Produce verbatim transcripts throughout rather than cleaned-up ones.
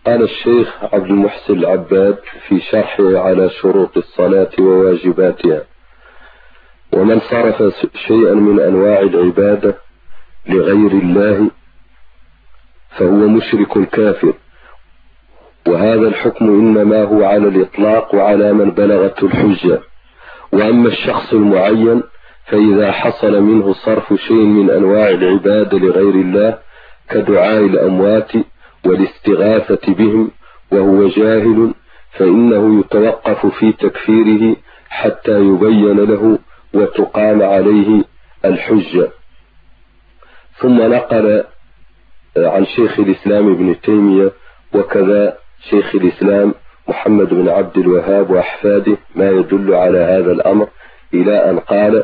قال الشيخ عبد المحسن العباد في شرحه على شروط الصلاة وواجباتها: ومن صرف شيئا من أنواع العبادة لغير الله فهو مشرك كافر، وهذا الحكم إنما هو على الإطلاق وعلى من بلغته الحجة. وأما الشخص المعين فإذا حصل منه صرف شيء من أنواع العبادة لغير الله كدعاء الأموات والاستغاثة بهم وهو جاهل فإنه يتوقف في تكفيره حتى يبين له وتقام عليه الحجة. ثم نقل عن شيخ الإسلام ابن تيمية وكذا شيخ الإسلام محمد بن عبد الوهاب وأحفاده ما يدل على هذا الأمر، إلى أن قال: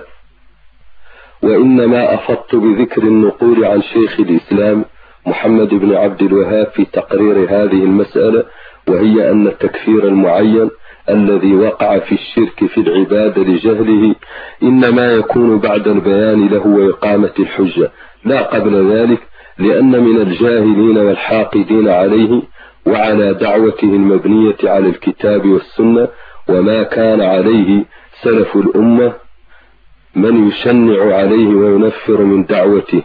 وإنما أفضت بذكر النقول عن شيخ الإسلام محمد بن عبد الوهاب في تقرير هذه المسألة، وهي أن التكفير المعين الذي وقع في الشرك في العبادة لجهله إنما يكون بعد البيان له وإقامة الحجة، لا قبل ذلك، لأن من الجاهلين والحاقدين عليه وعلى دعوته المبنية على الكتاب والسنة وما كان عليه سلف الأمة من يشنع عليه وينفر من دعوته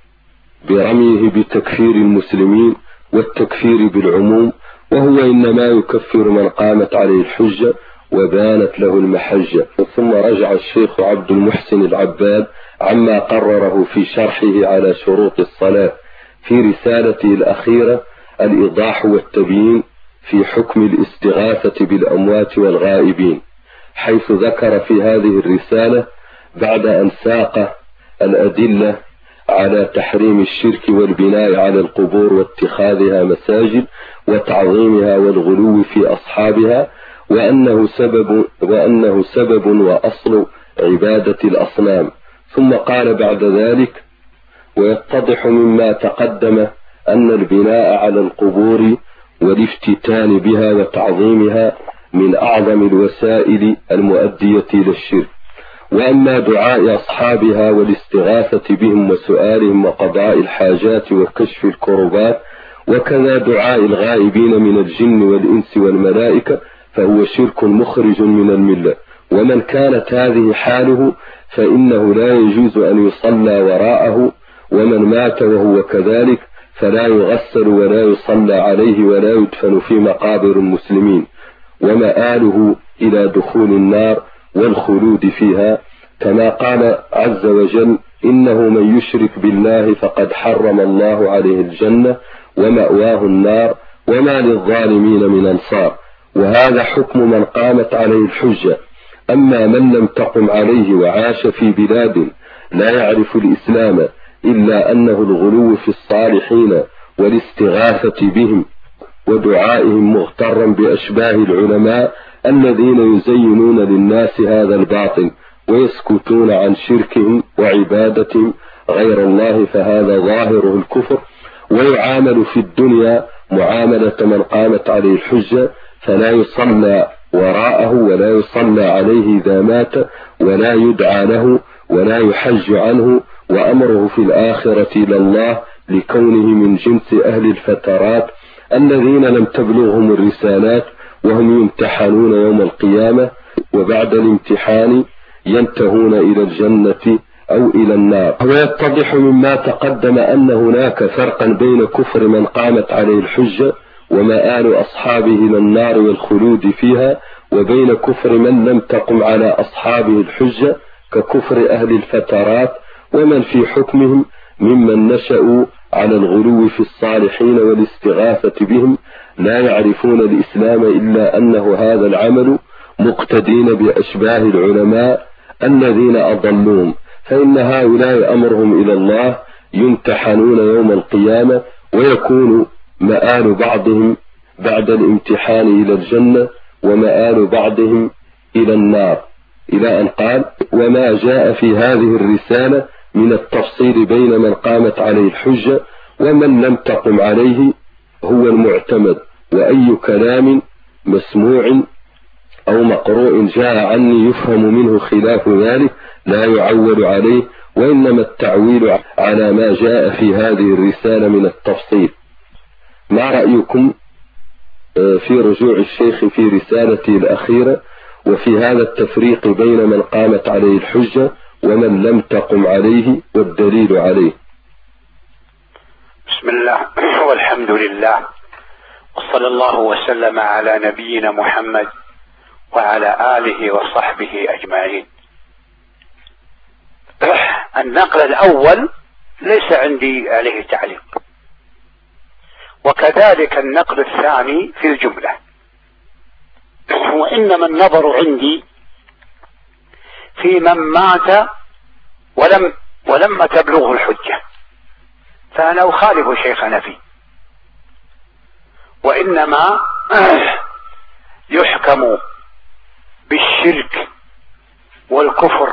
برميه بتكفير المسلمين والتكفير بالعموم، وهو إنما يكفر من قامت عليه الحجة وبانت له المحجة. ثم رجع الشيخ عبد المحسن العباد عما قرره في شرحه على شروط الصلاة في رسالته الأخيرة الإيضاح والتبيين في حكم الاستغاثة بالأموات والغائبين، حيث ذكر في هذه الرسالة بعد أن ساق الأدلة على تحريم الشرك والبناء على القبور واتخاذها مساجد وتعظيمها والغلو في أصحابها، وأنه سبب, وأنه سبب وأصل عبادة الأصنام. ثم قال بعد ذلك: ويتضح مما تقدم أن البناء على القبور والافتتان بها وتعظيمها من أعظم الوسائل المؤدية إلى الشرك. وأما دعاء أصحابها والاستغاثة بهم وسؤالهم وقضاء الحاجات وكشف الكربات وكذا دعاء الغائبين من الجن والإنس والملائكة فهو شرك مخرج من الملة، ومن كانت هذه حاله فإنه لا يجوز أن يصلى وراءه، ومن مات وهو كذلك فلا يغسل ولا يصلى عليه ولا يدفن في مقابر المسلمين، ومآله إلى دخول النار والخلود فيها، كما قال عز وجل: إنه من يشرك بالله فقد حرم الله عليه الجنة ومأواه النار وما للظالمين من أنصار. وهذا حكم من قامت عليه الحجة. أما من لم تقم عليه وعاش في بلاد لا يعرف الإسلام إلا أنه الغلو في الصالحين والاستغاثة بهم ودعائهم مغترا بأشباه العلماء الذين يزينون للناس هذا الباطل ويسكتون عن شركهم وعبادتهم غير الله، فهذا ظاهره الكفر، ويعامل في الدنيا معاملة من قامت عليه الحجة، فلا يصلى وراءه ولا يصلى عليه إذا مات ولا يدعى له ولا يحج عنه، وأمره في الآخرة إلى الله لكونه من جنس أهل الفترات الذين لم تبلغهم الرسالات وهم يمتحنون يوم القيامة، وبعد الامتحان ينتهون إلى الجنة أو إلى النار. ويتضح مما تقدم أن هناك فرقا بين كفر من قامت عليه الحجة ومآل أصحابه إلى النار والخلود فيها، وبين كفر من لم تقم على أصحابه الحجة ككفر أهل الفترات ومن في حكمهم ممن نشأوا على الغلو في الصالحين والاستغاثة بهم لا يعرفون الإسلام إلا أنه هذا العمل مقتدين بأشباه العلماء الذين أضلوهم، فإن هؤلاء أمرهم إلى الله يمتحنون يوم القيامة ويكون مآل بعضهم بعد الامتحان إلى الجنة ومآل بعضهم إلى النار، إلى أن قال: وما جاء في هذه الرسالة من التفصيل بين من قامت عليه الحجة ومن لم تقم عليه هو المعتمد، وأي كلام مسموع أو مقروء جاء عني يفهم منه خلاف ذلك لا يعول عليه، وإنما التعويل على ما جاء في هذه الرسالة من التفصيل. ما رأيكم في رجوع الشيخ في رسالته الأخيرة، وفي هذا التفريق بين من قامت عليه الحجة ومن لم تقم عليه والدليل عليه. بسم الله والحمد لله وصلى الله وسلم على نبينا محمد وعلى آله وصحبه أجمعين. النقل الأول ليس عندي عليه تعليق، وكذلك النقل الثاني في الجملة، وإنما النظر عندي في من مات ولم ولم تبلغه الحجة، فأنا أخالف شيخنا فيه، وإنما يحكم بالشرك والكفر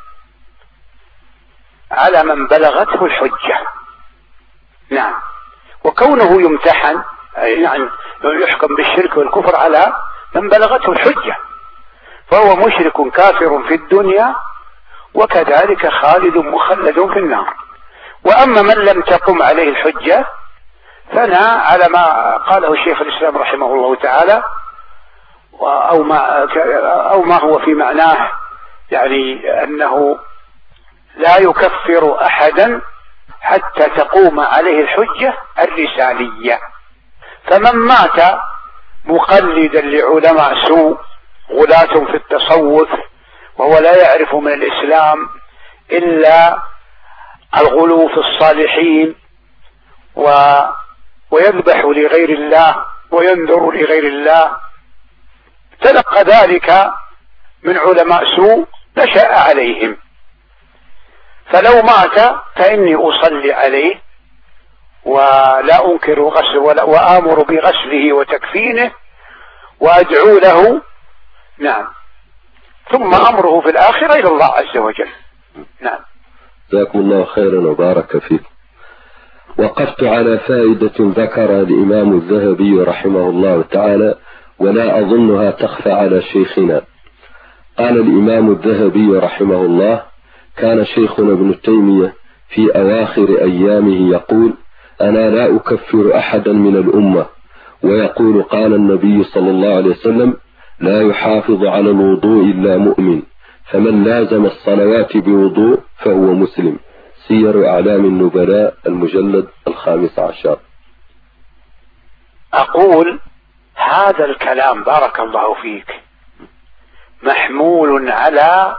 على من بلغته الحجة. نعم، وكونه يمتحن يعني يحكم بالشرك والكفر على من بلغته الحجة، فهو مشرك كافر في الدنيا وكذلك خالد مخلد في النار. وأما من لم تقم عليه الحجة فأنا على ما قاله الشيخ الإسلام رحمه الله تعالى، أو ما, أو ما هو في معناه، يعني أنه لا يكفر أحدا حتى تقوم عليه الحجة الرسالية. فمن مات مقلدا لعلماء سوء غلاة في التصوف وهو لا يعرف من الإسلام إلا الغلو في الصالحين و... ويذبح لغير الله وينذر لغير الله، تلقى ذلك من علماء سوء نشأ عليهم، فلو مات فإني أصلي عليه ولا أنكر غسله ولا وآمر بغسله وتكفينه وأدعو له. نعم، ثم أمره في الآخرة إلى الله عز وجل. نعم، جزاكم الله خيرا وبارك فيكم. وقفت على فائدة ذكرها الإمام الذهبي رحمه الله تعالى، ولا أظنها تخفى على شيخنا. قال الإمام الذهبي رحمه الله: كان شيخنا ابن تيمية في أواخر أيامه يقول: أنا لا أكفر أحدا من الأمة، ويقول: قال النبي صلى الله عليه وسلم: لا يحافظ على الوضوء إلا مؤمن، فمن لازم الصلوات بوضوء فهو مسلم. سير أعلام النبلاء المجلد الخامس عشر. أقول هذا الكلام بارك الله فيك محمول على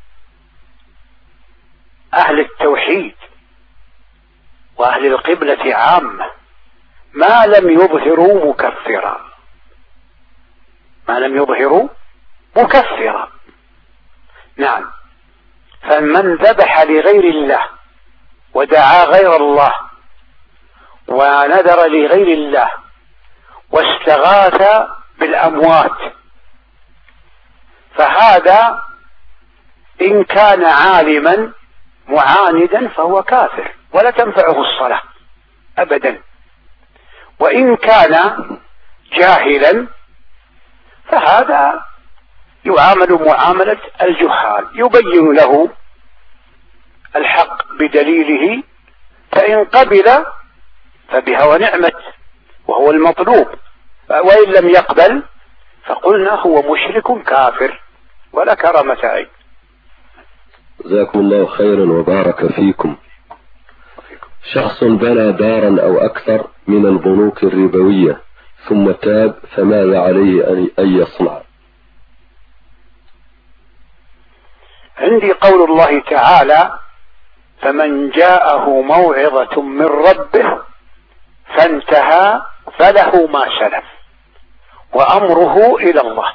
أهل التوحيد وأهل القبلة عامة، ما لم يظهروا مكفرا، ما لم يظهروا مكفرا. نعم، فمن ذبح لغير الله ودعا غير الله ونذر لغير الله واستغاث بالأموات، فهذا إن كان عالما معاندا فهو كافر ولا تنفعه الصلاة أبدا، وإن كان جاهلا فهذا يعامل معاملة الجهال، يبين له الحق بدليله، فإن قبل فبها ونعمت وهو المطلوب، وإن لم يقبل فقلنا هو مشرك كافر ولا كرامة عين. جزاكم الله خيرا وبارك فيكم. شخص بنى دارا أو أكثر من البنوك الربوية ثم تاب، فماذا عليه أن يصنع؟ عندي قول الله تعالى: فمن جاءه موعظة من ربه فانتهى فله ما سلف وأمره إلى الله.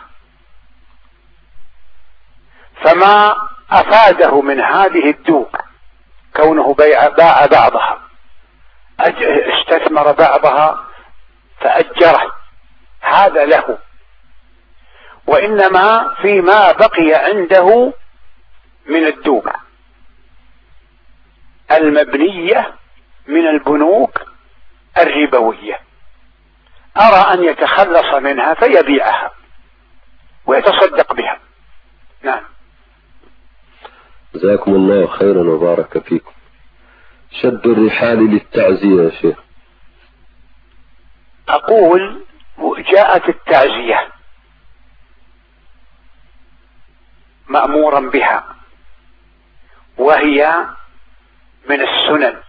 فما أفاده من هذه الدور كونه باع بعضها، استثمر بعضها فأجره، هذا له، وإنما فيما بقي عنده من الدور المبنية من البنوك الربوية أرى أن يتخلص منها فيبيعها ويتصدق بها. نعم، جزاكم الله خيرا وبارك فيكم. شد الرحال للتعزية يا شيخ. أقول جاءت التعزية مأمورا بها، وهي من السنن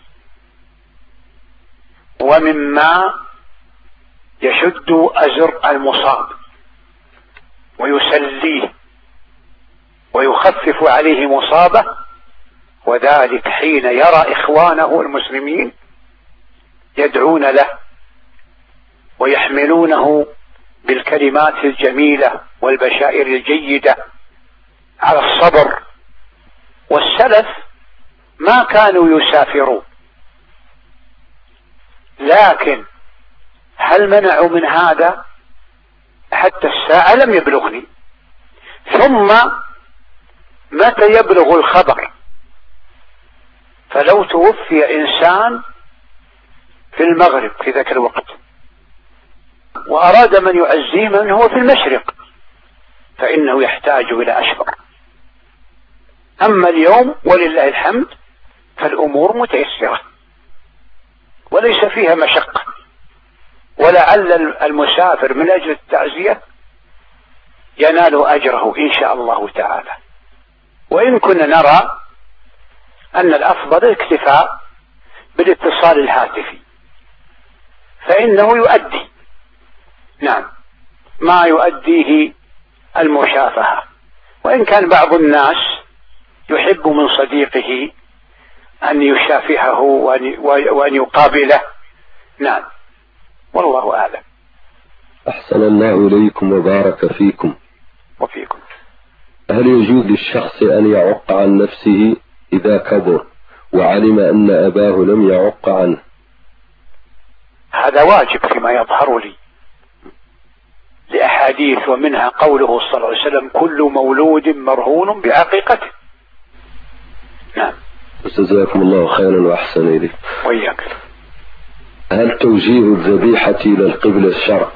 ومما يشد أزر المصاب ويسليه ويخفف عليه مصابه، وذلك حين يرى إخوانه المسلمين يدعون له ويحملونه بالكلمات الجميلة والبشائر الجيدة على الصبر. والسلف ما كانوا يسافرون، لكن هل منعوا من هذا؟ حتى الساعة لم يبلغني. ثم متى يبلغ الخبر؟ فلو توفي إنسان في المغرب في ذاك الوقت وأراد من يعزيه من هو في المشرق، فإنه يحتاج إلى أشهر. أما اليوم ولله الحمد فالأمور متيسرة وليس فيها مشقة، ولعل المسافر من أجل التعزية ينال أجره إن شاء الله تعالى. وإن كنا نرى أن الأفضل الاكتفاء بالاتصال الهاتفي، فإنه يؤدي نعم ما يؤديه المشافهة، وإن كان بعض الناس يحب من صديقه أن يشافهه وأن يقابله. نعم، والله أعلم. أحسن الله إليكم وبارك فيكم. وفيكم. هل يجوز للشخص أن يعق عن نفسه إذا كبر وعلم أن أباه لم يعق عنه؟ هذا واجب فيما يظهر لي لأحاديث، ومنها قوله صلى الله عليه وسلم: كل مولود مرهون بعقيقته. نعم. جزاكم الله خيرا وأحسن إليك. وإياك. هل توجيه الذبيحة إلى القبلة الشرع؟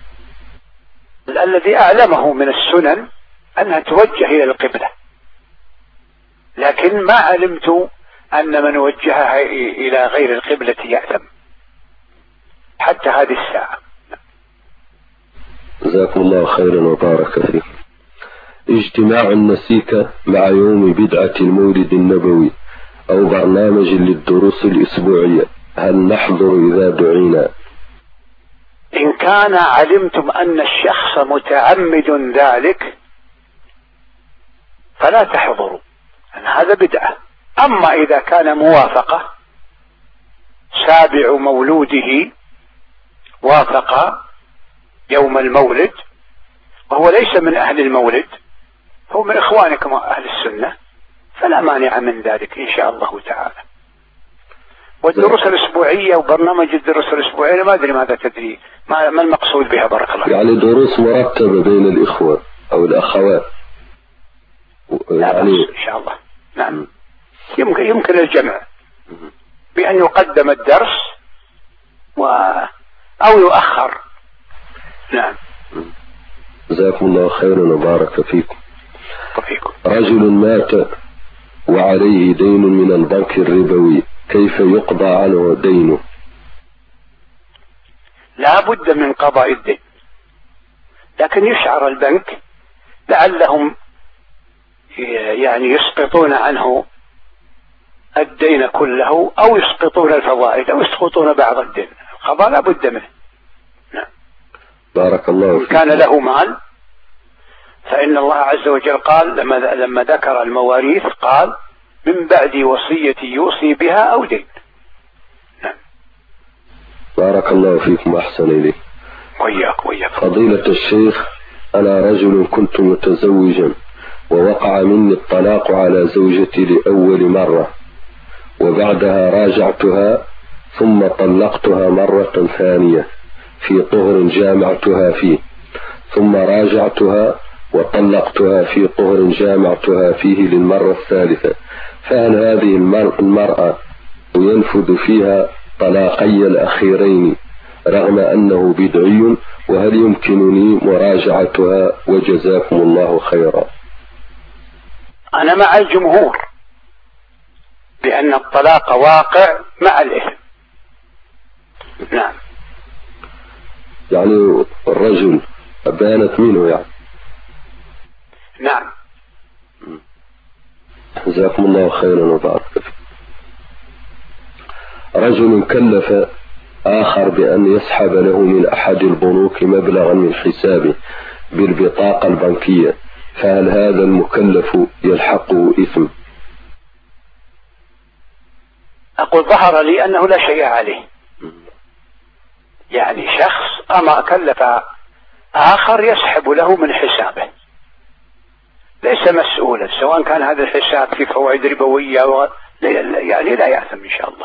الذي أعلمه من السنن أنها توجه إلى القبلة، لكن ما علمت أن من وجهها إلى غير القبلة يأثم حتى هذه الساعة. جزاكم الله خيرا وبارك فيك. اجتماع النسيكة مع يوم بدعة المولد النبوي أو برنامج للدروس الأسبوعية، هل نحضر إذا دعينا؟ إن كان علمتم أن الشخص متعمد ذلك فلا تحضروا، أن هذا بدعة. أما إذا كان موافقة، سابع مولوده وافق يوم المولد وهو ليس من أهل المولد، هو من إخوانكم أهل السنة، فلا مانع من ذلك إن شاء الله تعالى. والدروس الأسبوعية وبرنامج الدروس الأسبوعية ما أدري ماذا تدري، ما المقصود بها؟ بارك الله. يعني دروس مرتبة بين الإخوة أو الأخوات يعني إن شاء الله. نعم، يمكن يمكن الجمع بأن يقدم الدرس و أو يؤخر. نعم. جزاكم الله خيرا وبارك فيكم. وفيكم. رجل مات وعليه دين من البنك الربوي، كيف يقضى عنه دينه؟ لا بد من قضاء الدين، لكن يشعر البنك لعلهم يعني يسقطون عنه الدين كله أو يسقطون الفوائد أو يسقطون بعض الدين. القضاء لا بد منه. نعم. بارك الله فيك. إن كان له مال فإن الله عز وجل قال لما لما ذكر المواريث قال: من بعد وصية يوصي بها أو دين. نعم. بارك الله فيكم وأحسن إليك. وإياك وإياك. فضيلة الشيخ، أنا رجل كنت متزوجا ووقع مني الطلاق على زوجتي لأول مرة، وبعدها راجعتها ثم طلقتها مرة ثانية في طهر جامعتها فيه، ثم راجعتها وطلقتها في طهر جامعتها فيه للمرة الثالثة، فهل هذه المرأة ينفذ فيها طلاقي الأخيرين رغم أنه بدعي؟ وهل يمكنني مراجعتها؟ وجزاكم الله خيرا. أنا مع الجمهور بأن الطلاق واقع مع الإثم. نعم. يعني الرجل بانت منه يعني. نعم. جزاكم الله خيرا وبارك فيك. رجل كلف آخر بأن يسحب له من أحد البنوك مبلغا من حسابه بالبطاقة البنكية، فهل هذا المكلف يلحقه إثم؟ أقول ظهر لي أنه لا شيء عليه. يعني شخص أما كلف آخر يسحب له من حسابه، ليس مسؤولا سواء كان هذا الحساب في فوائد ربوية و... يعني لا يأثم إن شاء الله.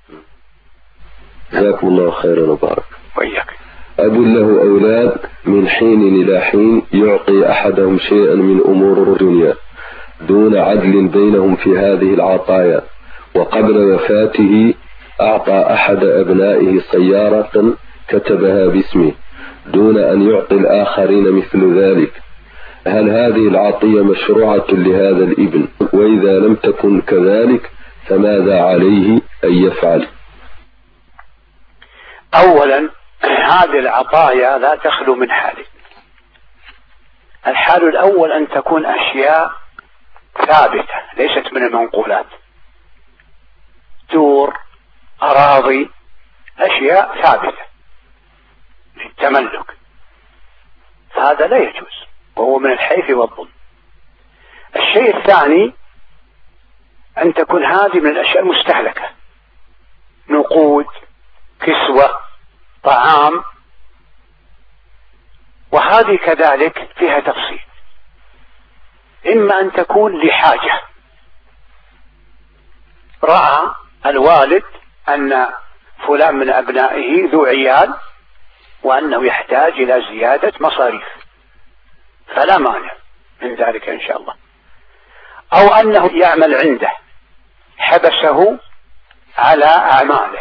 جزاكم الله خيرا وبارك. وإياك. أب له أولاد من حين إلى حين يعطي أحدهم شيئا من أمور الدنيا دون عدل بينهم في هذه العطايا، وقبل وفاته أعطى أحد أبنائه سيارة كتبها باسمه دون أن يعطي الآخرين مثل ذلك، هل هذه العطية مشروعة لهذا الابن؟ وإذا لم تكن كذلك فماذا عليه أن يفعل؟ أولا هذه العطايا لا تخلو من حال. الحال الأول أن تكون أشياء ثابتة ليست من المنقولات، دور، أراضي، أشياء ثابتة للتملك، هذا لا يجوز وهو من الحيف والظلم. الشيء الثاني أن تكون هذه من الأشياء المستهلكة، نقود، كسوة، طعام، وهذه كذلك فيها تفصيل. إما أن تكون لحاجة، رأى الوالد أن فلان من أبنائه ذو عيال وأنه يحتاج إلى زيادة مصاريف، فلا مانع من ذلك إن شاء الله. أو أنه يعمل عنده حبسه على أعماله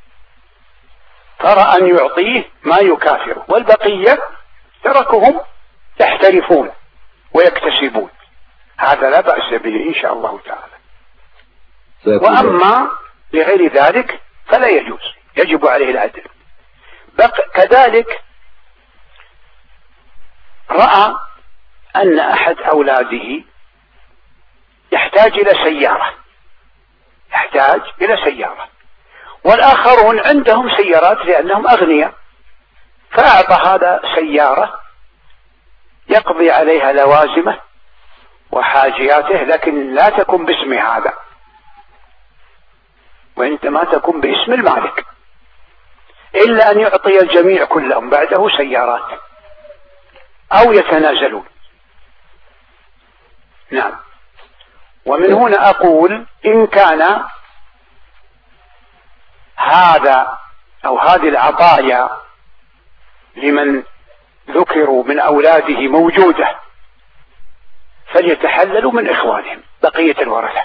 ترى أن يعطيه ما يكافره، والبقية تركهم يحترفون ويكتسبون، هذا لا بأس به إن شاء الله تعالى. وأما لغير ذلك فلا يجوز، يجب عليه العدل. كذلك رأى أن أحد أولاده يحتاج إلى سيارة يحتاج إلى سيارة والآخرون عندهم سيارات لأنهم أغنياء، فأعطى هذا سيارة يقضي عليها لوازمه وحاجياته، لكن لا تكون باسم هذا، وإنما تكون باسم المالك، إلا أن يعطي الجميع كلهم بعده سيارات أو يتنازلون. نعم. ومن هنا أقول إن كان هذا أو هذه العطايا لمن ذكروا من أولاده موجودة فليتحللوا من إخوانهم بقية الورثة،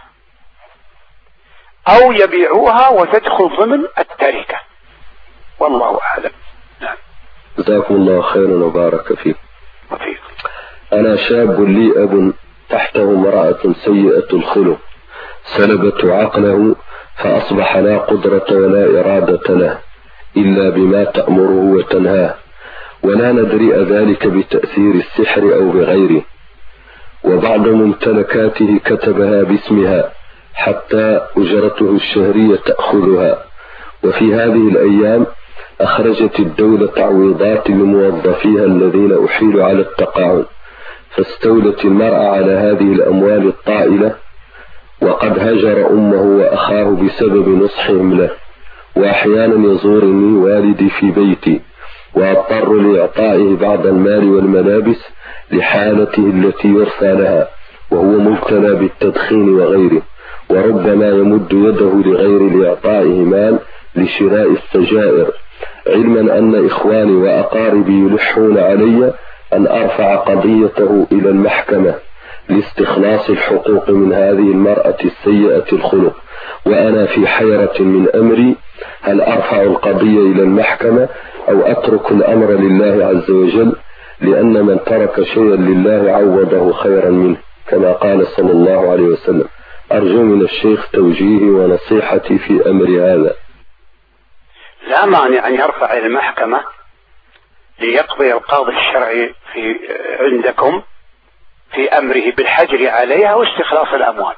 أو يبيعوها وتدخل ضمن التركة، والله أعلم. نعم. جزاكم الله خيرا وبارك فيك. وفيك. أنا شاب لي أب تحته امرأة سيئة الخلق سلبت عقله فأصبح لا قدرة ولا إرادة له إلا بما تأمره وتنهاه، ولا ندري ذلك بتأثير السحر أو بغيره، وبعض ممتلكاته كتبها باسمها حتى أجرته الشهرية تأخذها. وفي هذه الأيام أخرجت الدولة تعويضات لموظفيها الذين أحيلوا على التقاعد، فاستولت المرأة على هذه الأموال الطائلة، وقد هجر أمه وأخاه بسبب نصحهم له. وأحيانا يزورني والدي في بيتي وأضطر لإعطائه بعض المال والملابس لحالته التي يرثى لها، وهو مبتلى بالتدخين وغيره، وربما يمد يده لغير لإعطائه مال لشراء السجائر، علما أن إخواني وأقاربي يلحون علي أن أرفع قضيته إلى المحكمة لاستخلاص الحقوق من هذه المرأة السيئة الخلق، وأنا في حيرة من أمري، هل أرفع القضية إلى المحكمة أو أترك الأمر لله عز وجل، لأن من ترك شيئا لله عوضه خيرا منه كما قال صلى الله عليه وسلم. أرجو من الشيخ توجيهي ونصيحتي في أمر هذا. لا مانع أن يرفع إلى المحكمة ليقضي القاضي الشرعي في عندكم في أمره بالحجر عليها واستخلاص الأموال.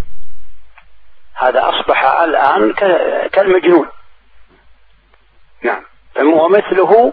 هذا أصبح الآن كالمجنون. نعم. ومثله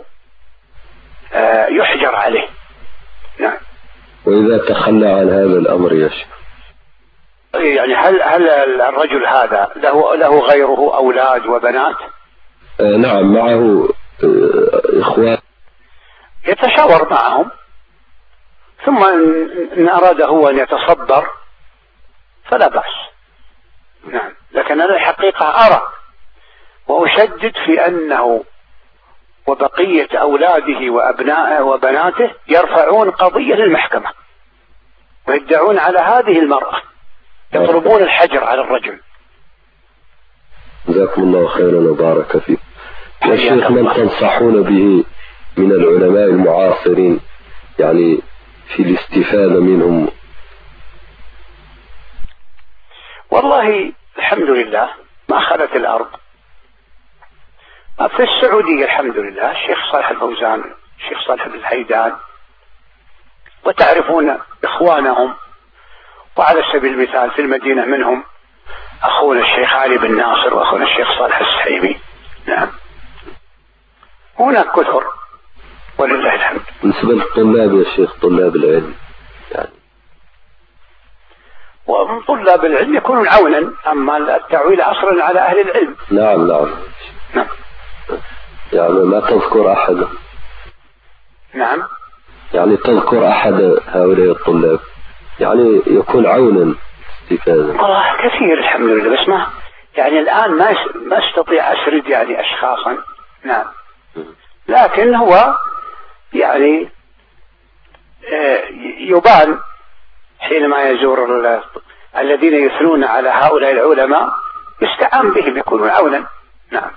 يحجر عليه. نعم. وإذا تخلى عن هذا الأمر يا شيخ، يعني هل هل الرجل هذا له له غيره أولاد وبنات؟ آه نعم، معه آه إخوان، يتشاور معهم، ثم إن أراد هو أن يتصبر فلا بأس. نعم. لكن أنا الحقيقة أرى وأشدد في أنه وبقية أولاده وأبنائه وبناته يرفعون قضية للمحكمة ويدعون على هذه المرأة، يطلبون الحجر على الرجل. جزاكم الله خيرا وبارك فيك. يا شيخ، من تنصحون به من العلماء المعاصرين يعني في الاستفادة منهم؟ والله الحمد لله ما خلت الأرض. في السعودية الحمد لله الشيخ صالح الفوزان، الشيخ صالح بن الحيدان، وتعرفون إخوانهم. وعلى سبيل المثال في المدينة منهم أخونا الشيخ علي بن ناصر وأخونا الشيخ صالح السحيمي. نعم. هناك كثر ولله الحمد. بالنسبة للطلاب يا شيخ، طلاب العلم يعني، ومن طلاب العلم يكونون عونا، أما التعويل أصلا على أهل العلم. نعم نعم نعم. يعني ما تذكر أحد؟ نعم. يعني تذكر أحد هؤلاء الطلاب يعني يكون عونا استفادة؟ والله كثير الحمد لله، بس ما يعني الآن ما ما استطيع أسرد يعني أشخاصا. نعم. لكن هو يعني يبان حينما يزور الذين يثنون على هؤلاء العلماء يستعان بهم، يكونون عونا. نعم.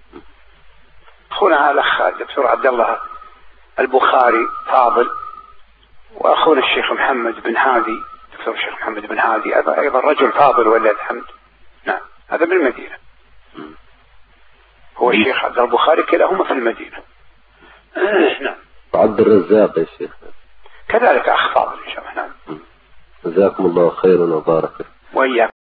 أخونا الأخ الدكتور عبد الله البخاري فاضل، وأخونا الشيخ محمد بن هادي، دكتور الشيخ محمد بن هادي أيضا رجل فاضل ولله الحمد. نعم. هذا بالمدينة، هو الشيخ عبد البخاري كلاهما في المدينة. نعم. عبد الرزاق يا شيخ كذلك أخ فاضل إن شاء الله. نعم. جزاكم الله خيرا وبارك. وإياك.